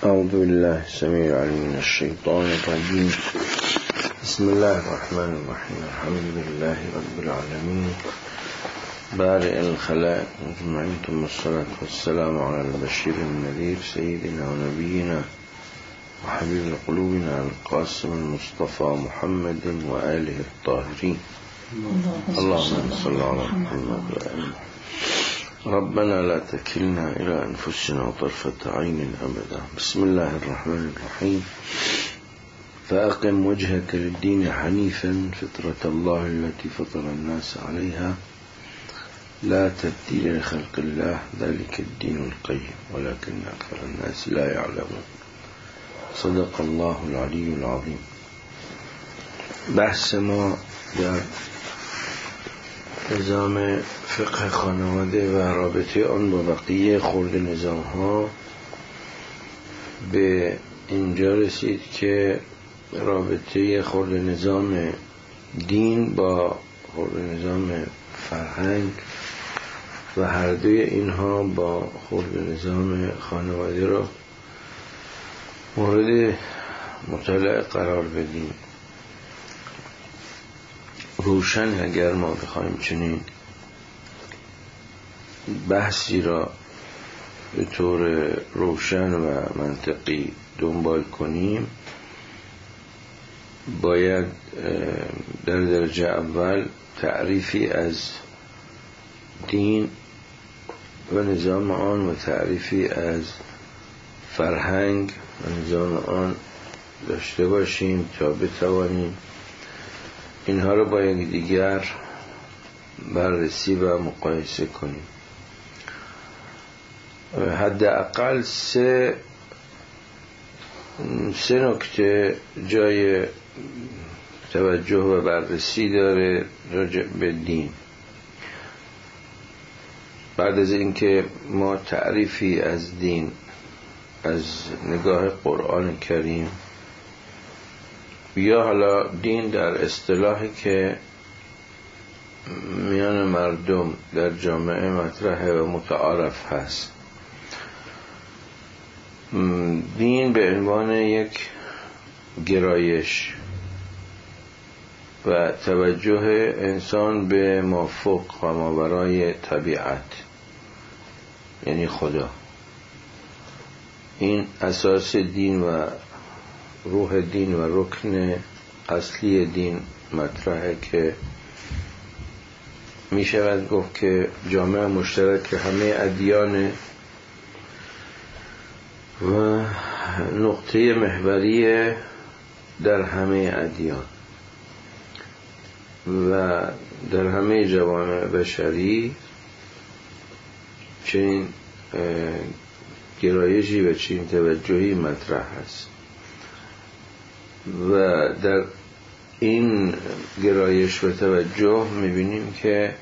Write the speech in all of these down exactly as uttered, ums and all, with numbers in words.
أعوذ بالله السميع العليم من الشيطان الرجيم. بسم الله الرحمن الرحيم. الحمد لله رب العالمين بارئ الخلائق أجمعين، ثم الصلاة والسلام على البشير النذير سيدنا ونبينا وحبيب قلوبنا القاسم المصطفى محمد وآله الطاهرين. اللهم صل على محمد وآله. ربنا لا تكلنا إلى أنفسنا طرفة عين أبدا. بسم الله الرحمن الرحيم. فأقم وجهك للدين حنيفا فطرة الله التي فطر الناس عليها لا تبديل لخلق الله ذلك الدين القيم ولكن أكثر الناس لا يعلمون. صدق الله العلي العظيم. بحث ما در نظام فقه خانواده و رابطه آن با بقیه خرد نظام ها به اینجا رسید که رابطه خرد نظام دین با خرد نظام فرهنگ و هر دوی اینها با خرد نظام خانواده را مورد مطالعه قرار بدیم. روشن اگر ما بخوایم چنین بحثی را به طور روشن و منطقی دنبال کنیم، باید در درجه اول تعریفی از دین و نظام آن و تعریفی از فرهنگ و نظام آن داشته باشیم تا بتوانیم اینها رو با یکدیگر بررسی و مقایسه کنیم. حداقل سه سه نکته جای توجه و بررسی داره راجع به دین. بعد از اینکه ما تعریفی از دین از نگاه قرآن کریم یا حالا دین در اصطلاحی که میان مردم در جامعه مطرحه و متعارف هست، دین به عنوان یک گرایش و توجه انسان به مافوق و ماورای طبیعت یعنی خدا، این اساس دین و روح دین و رکن اصلی دین مطرحه که می شود گفت که جامعه مشترک همه ادیان و نقطه محوری در همه ادیان و در همه جوامع بشری چنین گرایشی و چنین توجهی مطرح است. و در این گرایش و توجه میبینیم که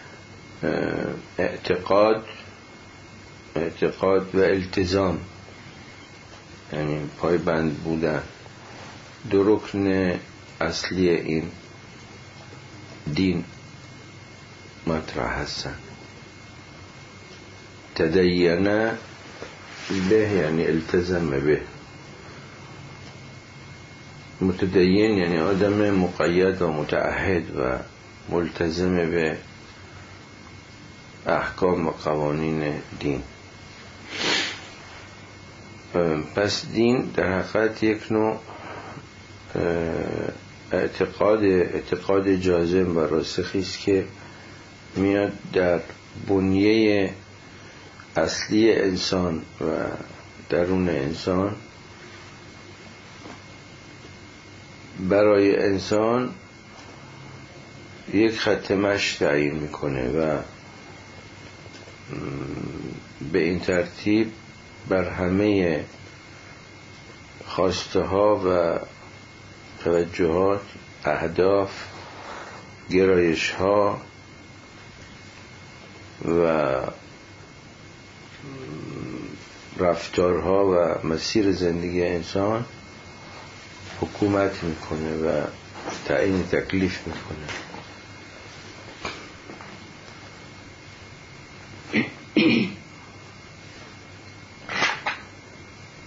اعتقاد اعتقاد و التزام یعنی پایبند بودن دو رکن اصلی این دین مطرح هستند. تدین به یعنی التزم به، متدین یعنی آدم مقید و متعهد و ملتزم به احکام و قوانین دین. پس دین در حقیقت یک نوع اعتقاد اعتقاد جازم و راسخی است که میاد در بنیه اصلی انسان و درون انسان برای انسان یک خط مشی تعیین میکنه و به این ترتیب بر همه خواسته ها و توجهات، اهداف، گرایش ها و رفتارها و مسیر زندگی انسان حکومت میکنه و تعیین تکلیف میکنه.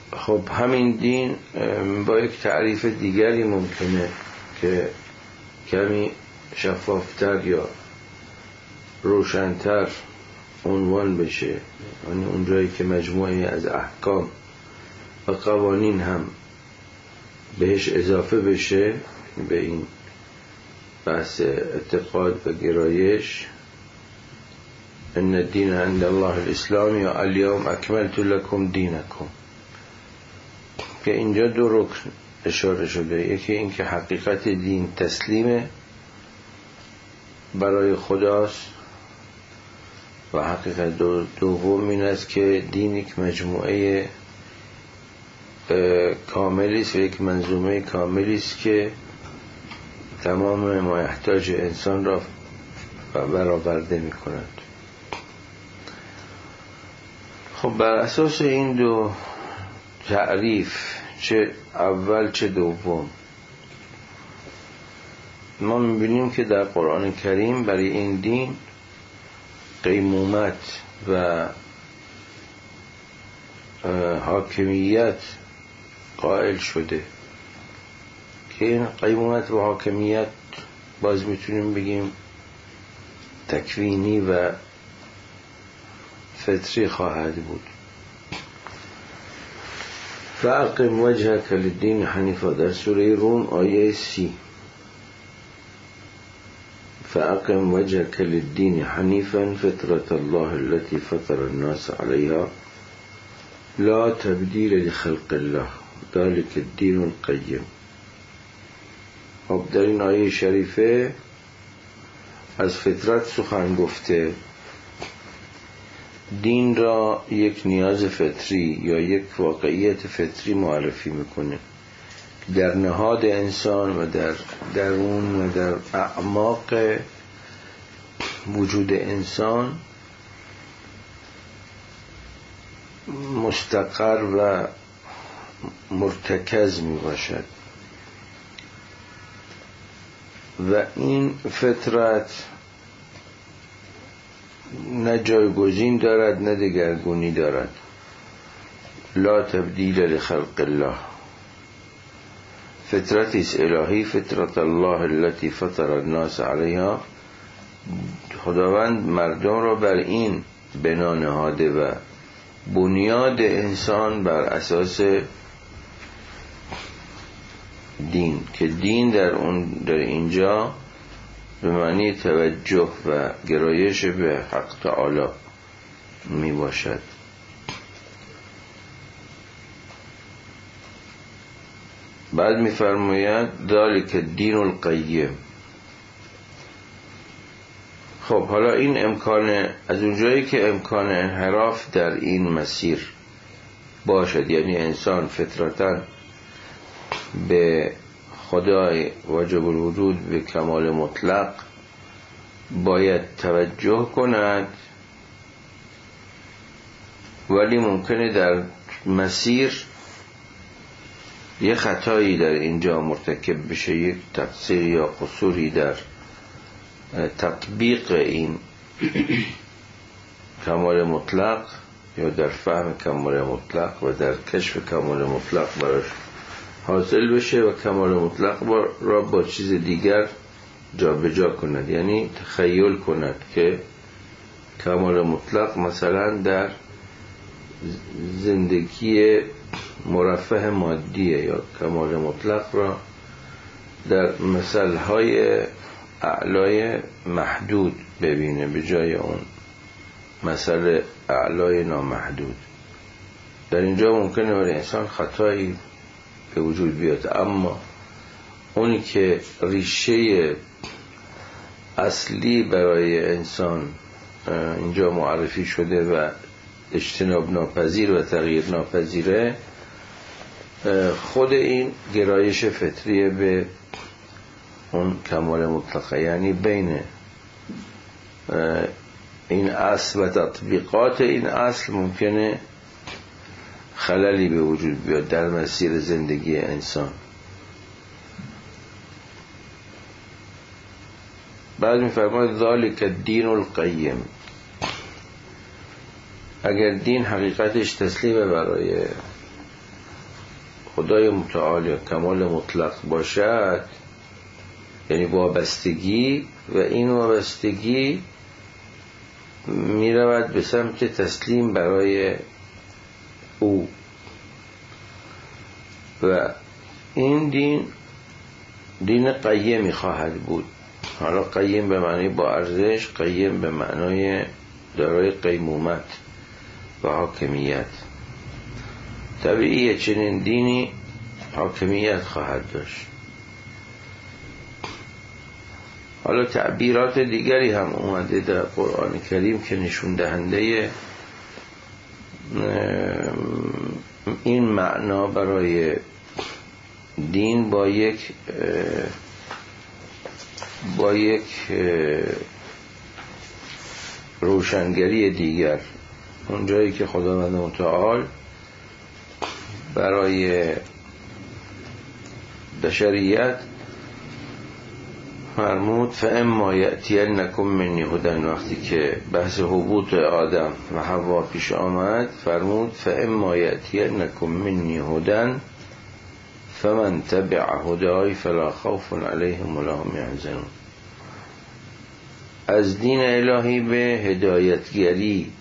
خب همین دین با یک تعریف دیگری ممکنه که کمی شفافتر یا روشنتر عنوان بشه، یعنی اونجایی که مجموعی از احکام و قوانین هم بهش اضافه بشه به این بحث اعتقاد و گرایش، ان الدین عند الله الاسلام یا الیوم اکملت لکم دینکم، که اینجا دو رکن اشاره شده. یکی این که حقیقت دین تسلیم برای خداست و حقیقت دوم این است که دین یک مجموعه کاملی است و یک منظومه کاملی است که تمام ما احتیاج انسان را برآورده می کند. خب بر اساس این دو تعریف، چه اول چه دوم، ما می‌بینیم که در قرآن کریم برای این دین قیمومت و حاکمیت قائل شده که این قیمومت و حاکمیت باز میتونیم بگیم تکوینی و فطری خواهد بود. فاقم وجهک للدین حنیفا در سوره روم آیه سی، فاقم وجهک للدین حنیفا فطرة الله التي فطر الناس عليها لا تبدیل لخلق الله ذلك الدین القیم. خب در این آیه شریفه از فطرت سخن گفته، دین را یک نیاز فطری یا یک واقعیت فطری معرفی میکنه در نهاد انسان و در درون و در اعماق وجود انسان مستقر و مرتکز می باشد و این فطرت نه جایگزین دارد نه دگرگونی دارد. لا تبدیل لخلق الله، فطرتی است الهی، فطرت الله التي فطر الناس علیها، خداوند مردم را بر این بنا نهاده و بنیاد انسان بر اساس دین، که دین در اون در اینجا به معنی توجه و گرایش به حق تعالی می باشد. بعد می فرماید ذالک الدین القیم. خب حالا این امکان، از اونجایی که امکان انحراف در این مسیر باشد، یعنی انسان فطرتاً به خدای واجب الوجود به کمال مطلق باید توجه کند، ولی ممکنه در مسیر یه خطایی در اینجا مرتکب بشه، یک تقصیر یا قصوری در تطبیق این کمال مطلق یا در فهم کمال مطلق و در کشف کمال مطلق براش حاصل بشه و کمال مطلق را با چیز دیگر جا به جا کند، یعنی تخیل کند که کمال مطلق مثلا در زندگی مرفه مادیه، یا کمال مطلق را در مثلهای اعلای محدود ببینه به جای اون مثل اعلای نامحدود. در اینجا ممکنه برای انسان خطایی به وجود بیاد، اما اونی که ریشه اصلی برای انسان اینجا معرفی شده و اجتناب ناپذیر و تغییر ناپذیره، خود این گرایش فطریه به اون کمال مطلقه، یعنی بین این اصل و تطبیقات این اصل ممکنه خللی به وجود بیاد در مسیر زندگی انسان. بعد می‌فرماید ذالک الدین القیم، اگر دین حقیقتش تسلیم برای خدای متعال یا کمال مطلق باشد، یعنی وابستگی، و این وابستگی می رود به سمت تسلیم برای او، و این دین دین قیمی خواهد بود. حالا قیم به معنی با ارزش، قیم به معنای دارای قیمومت و حاکمیت. طبیعیه چنین دینی حاکمیت خواهد داشت. حالا تعبیرات دیگری هم اومده در قرآن کریم که نشون دهنده این معنا برای دین با یک با یک روشنگری دیگر. اونجایی که خداوند متعال برای بشریت فرمود فاما یأتینکم منی هدی، وقتی که بحث حبوط آدم و حوا پیش آمد فرمود فاما یأتینکم منی هدی فمن تبع هدای فلا خوف علیهم ولا هم یحزنون. از دین الهی به هدایتگری،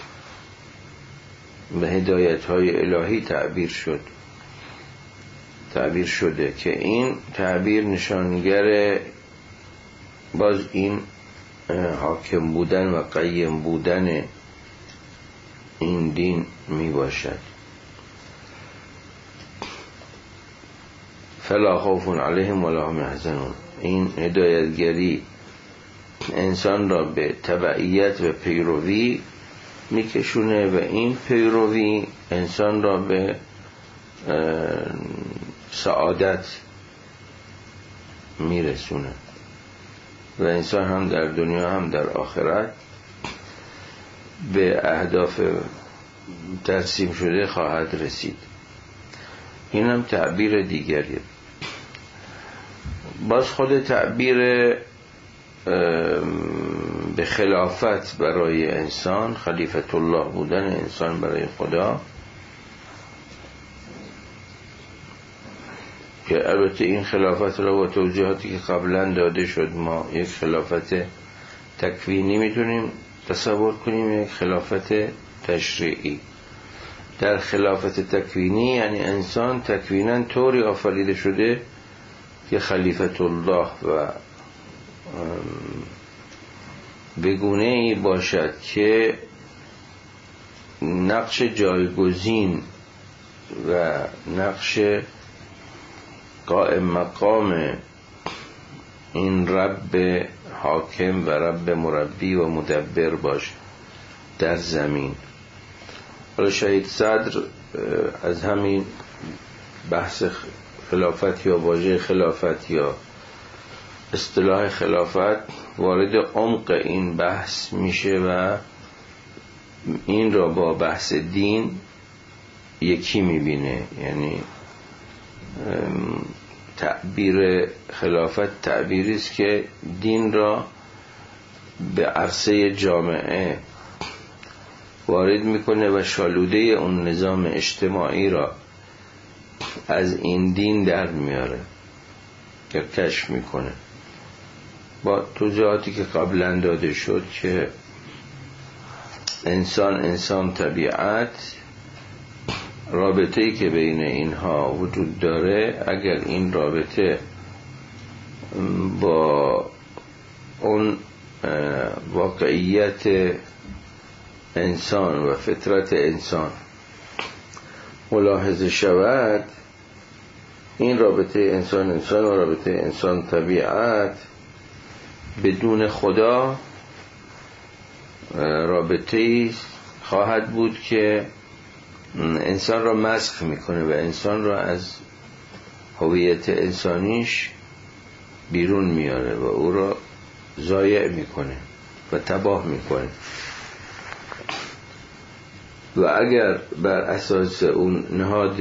به هدایت‌های الهی تعبیر شد تعبیر شده که این تعبیر نشانگر باز این حاکم بودن و قیم بودن این دین می باشد. فلا خوف علیهم ولا هم یحزنون. این هدایتگری انسان را به تبعیت و پیروی میکشونه و این پیروی انسان را به سعادت میرسونه و انسان هم در دنیا هم در آخرت به اهداف ترسیم شده خواهد رسید. این هم تعبیر دیگریه. باز خود تعبیر به خلافت برای انسان، خلیفت الله بودن انسان برای خدا، که البته این خلافت را با توضیحاتی که قبلا داده شد ما یک خلافت تکوینی میتونیم تصور کنیم، یک خلافت تشریعی. در خلافت تکوینی یعنی انسان تکوینا طوری آفریده شده که خلیفت الله و بگونه‌ای باشد که نقش جایگزین و نقش قائم مقام این رب حاکم و رب مربی و مدبر باشه در زمین. حالا شهید صدر از همین بحث خلافت یا واژه خلافت یا اصطلاح خلافت وارد عمق این بحث میشه و این را با بحث دین یکی میبینه. یعنی تعبیر خلافت تعبیری است که دین را به عرصه جامعه وارد میکنه و شالوده اون نظام اجتماعی را از این دین در میاره یا کشف میکنه. با توضیحاتی که قبلا داده شد که انسان انسان طبیعت، رابطه‌ای که بین اینها وجود داره، اگر این رابطه با اون واقعیت انسان و فطرت انسان ملاحظه شود، این رابطه انسان انسان و رابطه انسان طبیعت بدون خدا رابطه‌ای خواهد بود که انسان را مسخ میکنه و انسان را از هویت انسانیش بیرون میاره و او را ضایع میکنه و تباه میکنه. و اگر بر اساس اون نهاد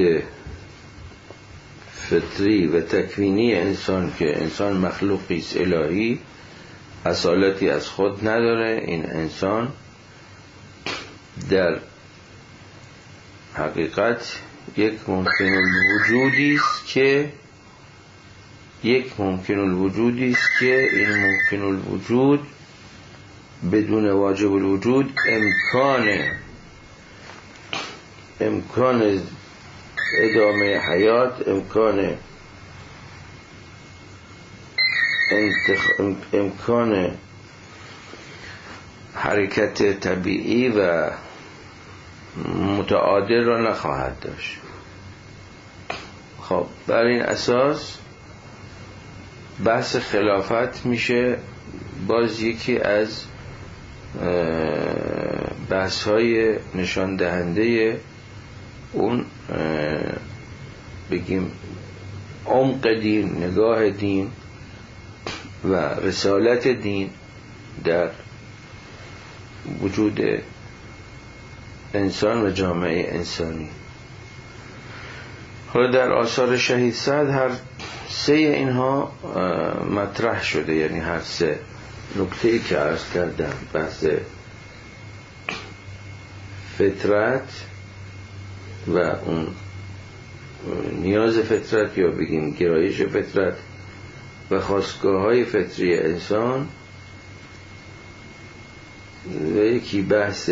فطری و تکوینی انسان که انسان مخلوقی است الهی، اصالتی از خود نداره، این انسان در حقیقت یک ممکن الوجودی است که یک ممکن الوجودی است که این ممکن الوجود بدون واجب الوجود امکان امکان ادامه حیات، امکان انتخ... امکان حرکت طبیعی و متعادل را نخواهد داشت. خب بر این اساس بحث خلافت میشه باز یکی از بحث های نشان دهنده اون بگیم عمق دین، نگاه دین و رسالت دین در وجود انسان و جامعه انسانی. حالا در آثار شهید سعد هر سه اینها مطرح شده، یعنی هر سه نکته‌ای که عرض کردم، بحث فطرت و اون نیاز فطرت یا بگیم گرایش فطرت و خواستگاه‌های فطری انسان، و یکی بحث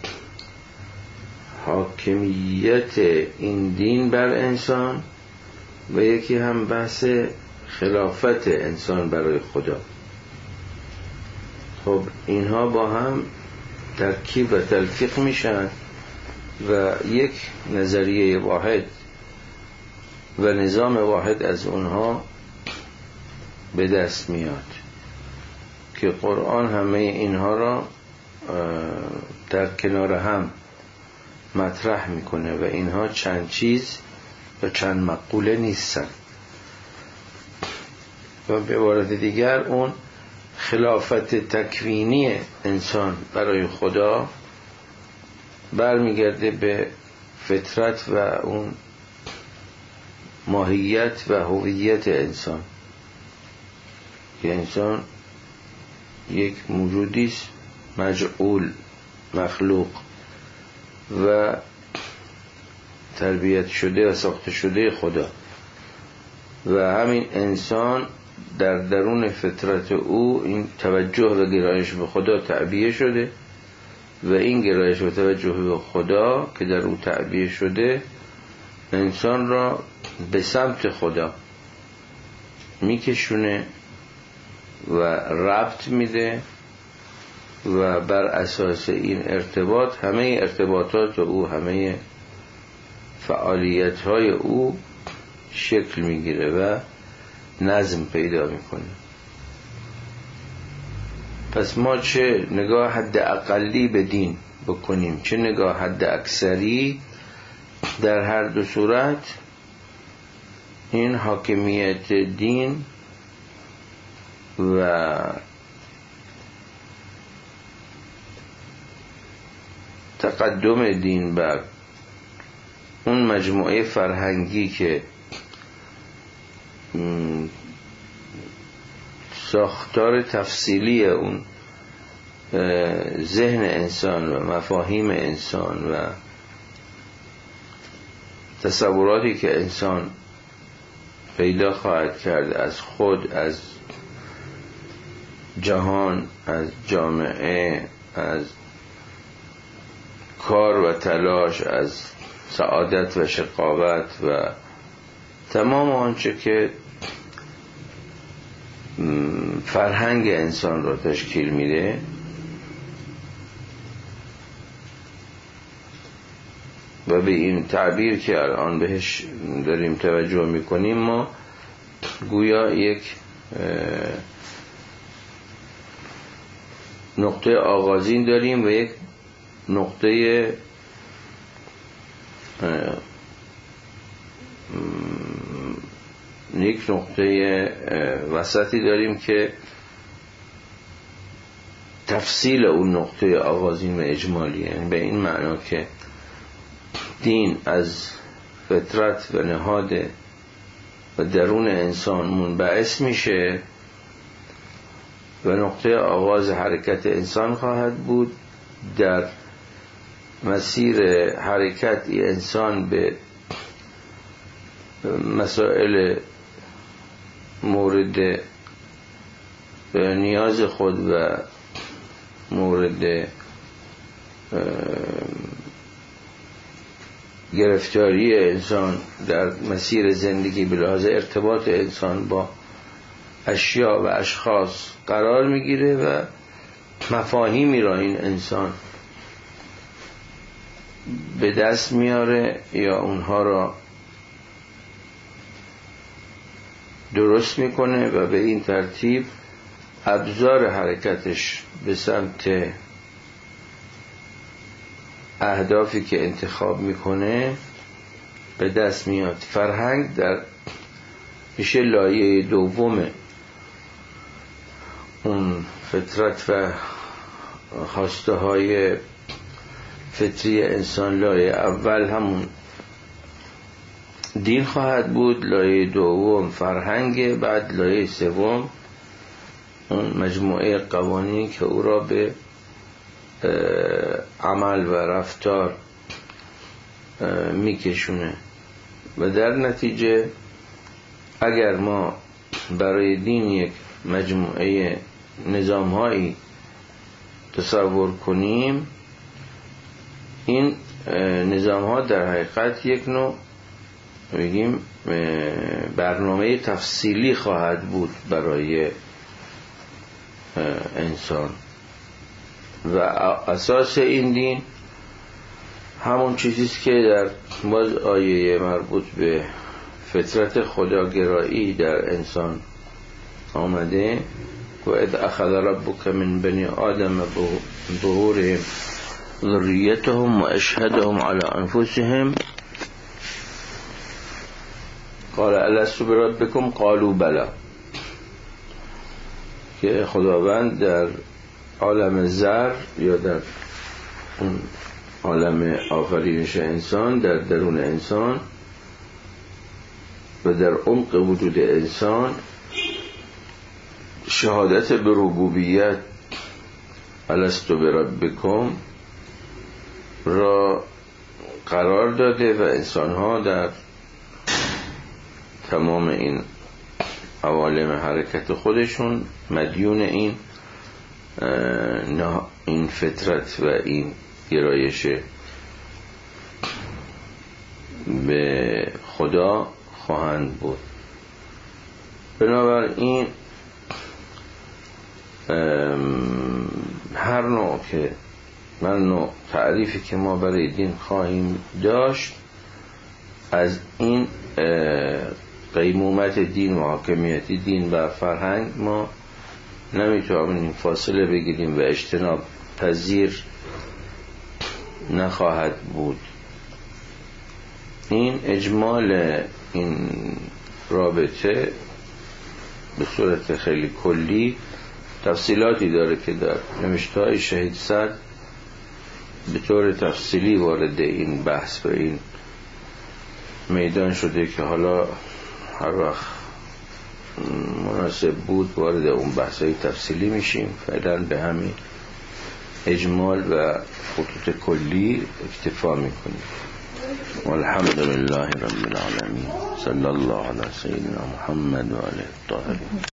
حاکمیت این دین بر انسان و یکی هم بحث خلافت انسان برای خدا. خب اینها با هم ترکیب و تلفیق میشن و یک نظریه واحد و نظام واحد از اونها به دست میاد که قرآن همه اینها را در کنار هم مطرح میکنه و اینها چند چیز و چند مقوله نیستن. و به عبارت دیگر اون خلافت تکوینی انسان برای خدا برمیگرده به فطرت و اون ماهیت و هویت انسان که انسان یک موجودی است مجعول، مخلوق و تربیت شده و ساخته شده خدا، و همین انسان در درون فطرت او این توجه و گرایش به خدا تعبیه شده و این گرایش و توجه به خدا که در او تعبیه شده انسان را به سمت خدا میکشونه و ربط میده و بر اساس این ارتباط همه ارتباطات او، همه فعالیت های او شکل میگیره و نظم پیدا میکنه. پس ما چه نگاه حد اقلی به دین بکنیم چه نگاه حد اکثری، در هر دو صورت این حاکمیت دین و تقدم دین بر اون مجموعه فرهنگی که ساختار تفصیلی اون ذهن انسان و مفاهیم انسان و تصوراتی که انسان پیدا خواهد کرد از خود، از جهان، از جامعه، از کار و تلاش، از سعادت و شقاوت و تمام آنچه که فرهنگ انسان را تشکیل میده، و به این تعبیر که الان بهش داریم توجه میکنیم ما گویا یک نقطه آغازین داریم و یک نقطه یک نقطه وسطی داریم که تفصیل اون نقطه آغازین و اجمالی، یعنی به این معنا که دین از فطرت و نهاد و درون انسان منبعث میشه و نقطه آغاز حرکت انسان خواهد بود. در مسیر حرکت انسان به مسائل مورد نیاز خود و مورد گرفتاری انسان در مسیر زندگی به لحاظ ارتباط انسان با اشیا و اشخاص قرار میگیره و مفاهیمی را این انسان به دست میاره یا اونها را درست میکنه و به این ترتیب ابزار حرکتش به سمت اهدافی که انتخاب میکنه به دست میاد. فرهنگ در میشه لایه دوم اون فطرت و خواسته های فطری انسان. لایه اول همون دین خواهد بود، لایه دوم فرهنگ، بعد لایه سوم اون مجموعه قوانین که او را به عمل و رفتار میکشونه. و در نتیجه اگر ما برای دین یک مجموعه نظام هایی تصور کنیم، این نظام ها در حقیقت یک نوع بگیم برنامه تفصیلی خواهد بود برای انسان و اساس این دین همون چیزیست که در باز آیه مربوط به فطرت خداگرایی در انسان آمده و اذ اخذ ربک من بنی آدم ظهورهم ذریتهم و اشهدهم على انفسهم قال الست بربکم قالوا بلی، که خداوند در عالم ذر یا در اون عالم آفرینش انسان، در درون انسان و در عمق وجود انسان شهادت به ربوبیت الست بربکم را قرار داده و انسان‌ها در تمام این عوالم حرکت خودشون مدیون این نه این فطرت و این گرایش به خدا خواهند بود. بنابراین هر نوع که من نوع تعریفی که ما برای دین خواهیم داشت، از این قیمومت دین و حاکمیت دین و فرهنگ ما نمیتوانیم فاصله بگیریم و اجتناب پذیر نخواهد بود. این اجمال این رابطه به صورت خیلی کلی تفصیلاتی داره که در نوشته‌های شهید صدر به طور تفصیلی وارد این بحث و این میدان شده که حالا هر وقت مناسب بود وارد اون بحث‌های تفصیلی میشیم. فعلا به همین اجمال و خطوط کلی اکتفا میکنیم. والحمد لله رب العالمین. صلی الله علی سیدنا محمد و آله الطاهرین.